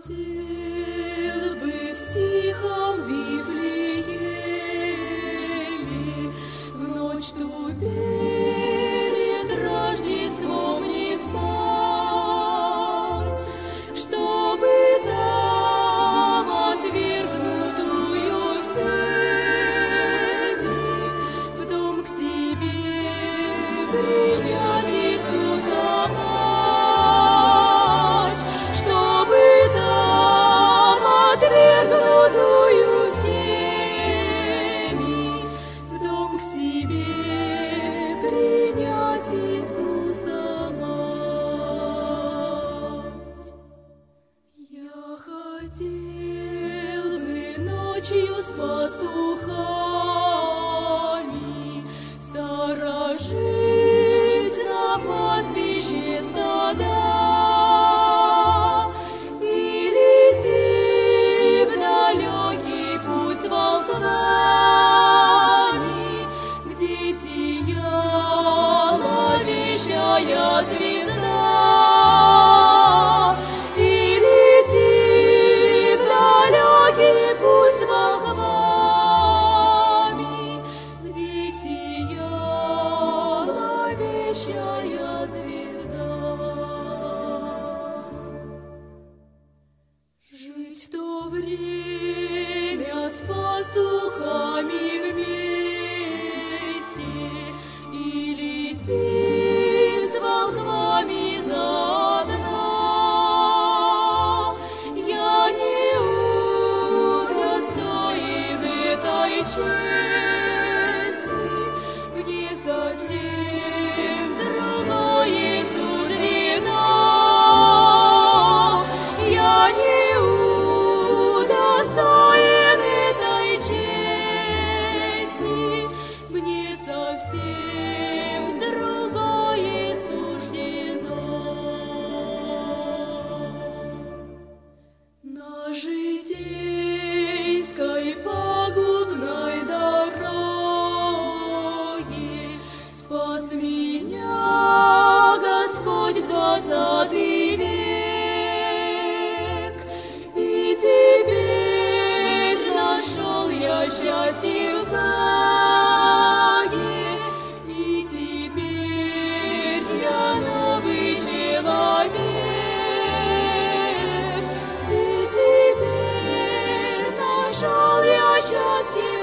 хотел бы в тихом Вифлееме в ночь ту перед Рождеством не спать, чтобы там отвергнутую всеми в дом к себе принять Иисуса мать, чтобы там отвергнутую всеми в дом к себе принять Иисуса мать. Я хотел бы ночью с пастухами сторожить на пастбище стада и лети в далекий путь с волхвами, где сияла вещая звезда. И лети в далекий путь с волхвами, где сияла вещая звезда. Жить в то время с пастухами вместе и лететь с волхвами заодно. Я не удостоен этой чести, мне совсем другое суждено. Я не удостоен этой чести, мне совсем другое суждено. На житейской пагубной дороге спас меня Господь в 20 век, и теперь нашел я счастье в Боге, и теперь я новый человек, и теперь нашел я счастье